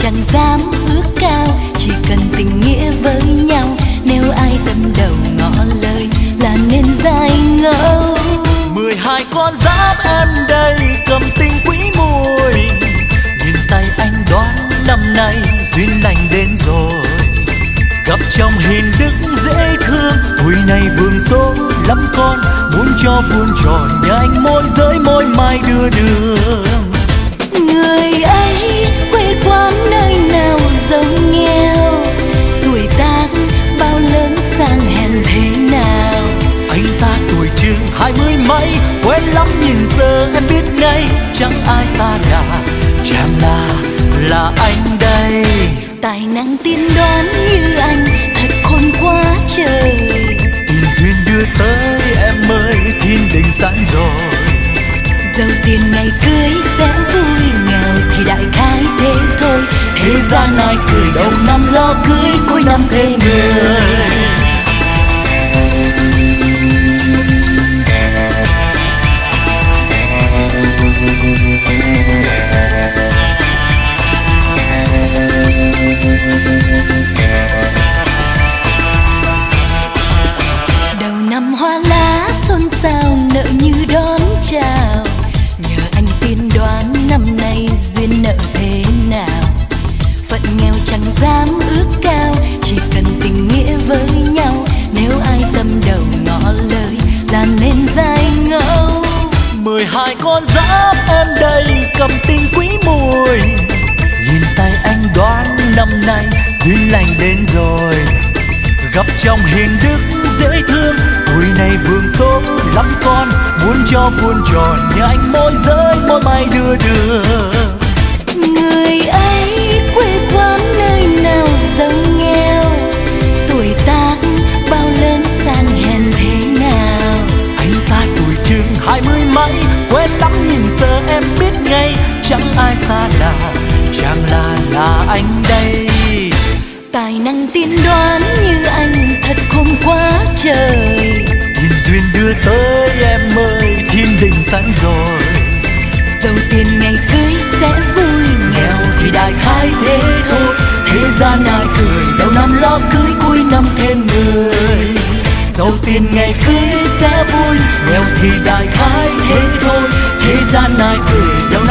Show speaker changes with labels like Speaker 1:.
Speaker 1: chẳng dám ước cao, chỉ cần tình nghĩa với nhau. Nếu ai tâm đầu ngỏ lời là nên dai ngẫu.
Speaker 2: 12 con giáp em đây cầm tình quý mùi, nhìn tay anh đoán năm nay duyên lành đến rồi. Gặp chồng hiền đức dễ thương, tuổi này vương số lắm con, muốn cho vuông tròn nhà anh môi giới môi mai đưa đường.
Speaker 1: Người ấy quê quán nơi nào giống nghèo, tuổi tác bao lớn sang hèn thế nào.
Speaker 2: Anh ta tuổi chừng 20 mấy, quen lắm nhìn giờ em biết ngay, chẳng ai xa lạ, chàng là anh đây.
Speaker 1: Tài năng tiên đoán như anh thật khôn quá trời,
Speaker 2: tình duyên đưa tới em ơi thiên đình sẵn rồi.
Speaker 1: giàu tiền ngày cưới sẽ vui, nghèo thì đại khái thế thôi.
Speaker 2: Thế gian ai cười đầu năm lo cưới, cuối năm thêm người.
Speaker 1: Đầu năm hoa lá xôn xao nợ như đón chào, nhờ anh tiên đoán năm nay duyên nợ thế nào. Phận nghèo chẳng dám ước cao, chỉ cần tình nghĩa với nhau. Nếu ai tâm đầu ngỏ lời là nên dai ngẫu.
Speaker 2: 12 con giáp em đây cầm tình quý mùi, nhìn tay anh đoán năm nay duyên lành đến rồi. Gặp chồng hiền đức dễ thương, tuổi này vương số lắm con, muốn cho vuông tròn nhờ anh môi giới môi mai đưa đường.
Speaker 1: Người ấy quê quán nơi nào giống nghèo, tuổi tác bao lớn sang hèn thế nào.
Speaker 2: Anh ta tuổi chừng 20 mấy, quen lắm nhìn giờ em biết ngay, chẳng ai xa lạ, chàng là anh đây.
Speaker 1: Tài năng tiên đoán như anh thật khôn quá trời,
Speaker 2: Thiên duyên đưa tới em ơi thiên đình sẵn rồi.
Speaker 1: giàu tiền ngày cưới sẽ vui,
Speaker 2: Nghèo thì đại khái thế thôi, thế gian ai cười đầu năm lo cưới cuối năm thêm người. Giàu tiền ngày cưới sẽ vui, nghèo thì đại khái thế thôi, thế gian ai cười đầu